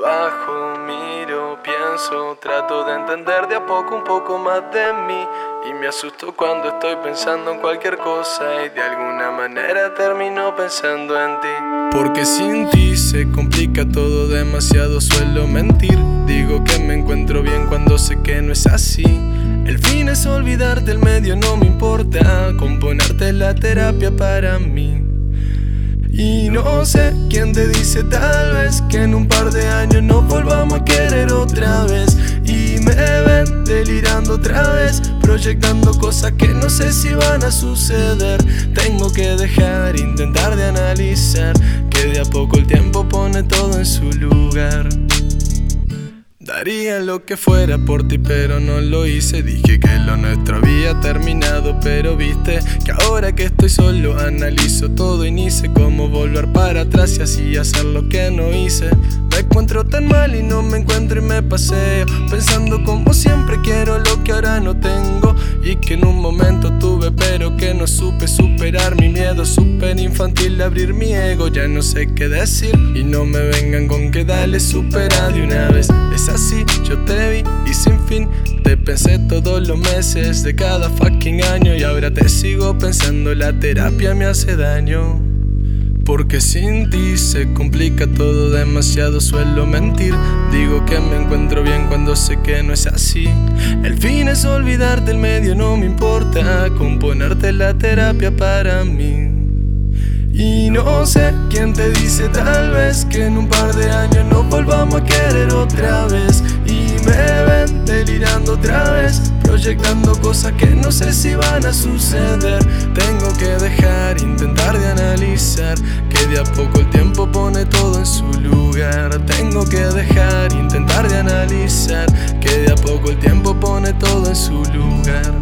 Bajo, miro, pienso, trato de entender de a poco un poco más de mí. Y me asusto cuando estoy pensando en cualquier cosa y de alguna manera termino pensando en ti. Porque sin ti se complica todo demasiado, suelo mentir. Digo que me encuentro bien cuando sé que no es así. El fin es olvidarte, el medio no me importa. Componerte es la terapia para mí. Y no sé quién te dice tal vez que en un par de años nos volvamos a querer otra vez. Y me ven delirando otra vez, proyectando cosas que no sé si van a suceder. Tengo que dejar, intentar de analizar, que de a poco el tiempo pone todo en su lugar. Daría lo que fuera por ti, pero no lo hice. Dije que lo nuestro había terminado, pero viste que ahora que estoy solo analizo todo y ni sé cómo volver para atrás y así hacer lo que no hice. Me encuentro tan mal y no me encuentro y me paseo pensando como siempre quiero lo que ahora no tengo y que en un momento tuve pero que no supe superar mi miedo. Súper infantil de abrir mi ego, ya no sé qué decir y no me vengan con que dale supera de una vez. Es así, yo te vi y sin fin te pensé todos los meses de cada fucking año y ahora te sigo pensando, la terapia me hace daño. Porque sin ti se complica todo demasiado, suelo mentir. Digo que me encuentro bien cuando sé que no es así. El fin es olvidarte, el medio no me importa. Componerte es la terapia para mí. Y no sé quién te dice tal vez que en un par de años nos volvamos a querer otra vez. Y me ven delirando otra vez, proyectando cosas que no sé si van a suceder. Tengo que dejar, intentar de analizar, que de a poco el tiempo pone todo en su lugar. Tengo que dejar, intentar de analizar, que de a poco el tiempo pone todo en su lugar.